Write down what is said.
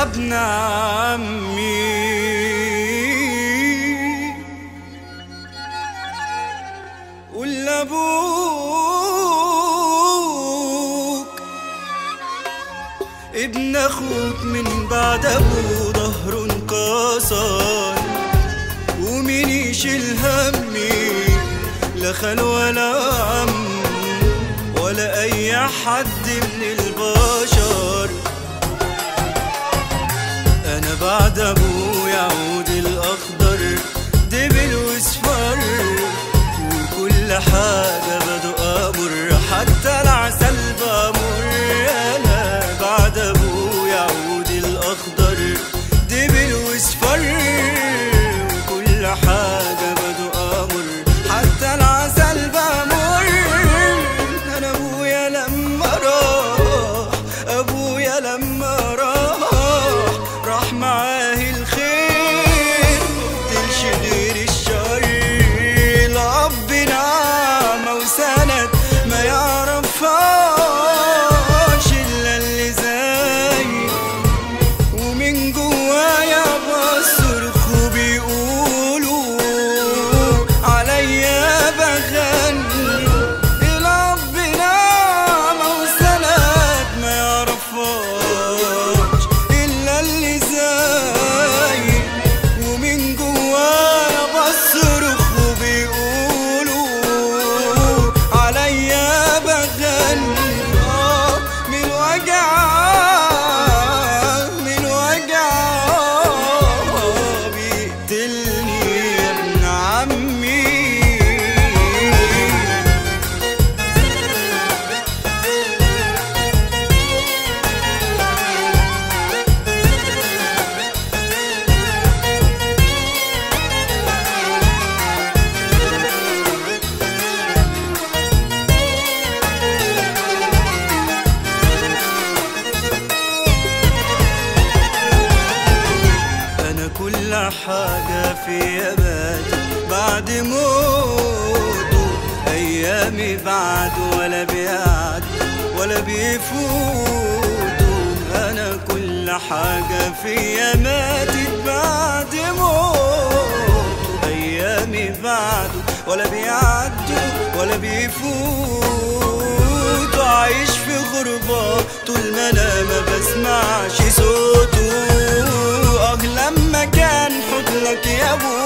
ابن عمي. قول لابوك ابن اخوك من بعد ابوه ظهره انكسر، ومين يشيل همي؟ لا خال ولا عم ولا اي حد من البشر. انا بعد ابويا عود الاخضر دبل وصفر، وكل حاجه بدق امر حتى العسل بمر. انا بعد ابويا عود الاخضر دبل وصفر، وكل حاجه بدق امر حتى العسل بمر. انا ابويا لما راح، ابويا لما راح معاه الخير مقتلش غير الشر. الاب نعمة وسند ما يعرفهاش الا اللي زيي، ومن جوايا بصرخ وبيقولوا عليا بغني. الاب نعمة وسند ما يعرفهاش الا اللي زيي، ومن جوايا بصرخ وبيقولوا عليا بغني. من وجع من وجع بيقتلني يا ابن عمي. كل حاجة فيا ماتت بعد موته، أيامي بعد ولا بيعد ولا بيفوتوا. أنا كل حاجة فيا ماتت بعد موته، أيامي بعد ولا بيعدوا ولا بيفوتوا. عايش في غربة طول ما أنا ما بسمعش صوته. لما كان حضنك يا ابو